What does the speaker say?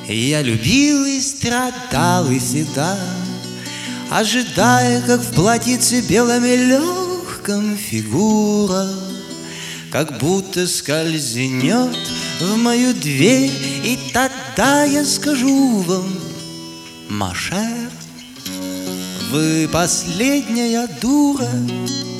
Я любил и страдал и всегда, ожидая, как в платьице белом и легком фигура как будто скользнет в мою дверь, и тогда я скажу вам: Машер, вы последняя дура,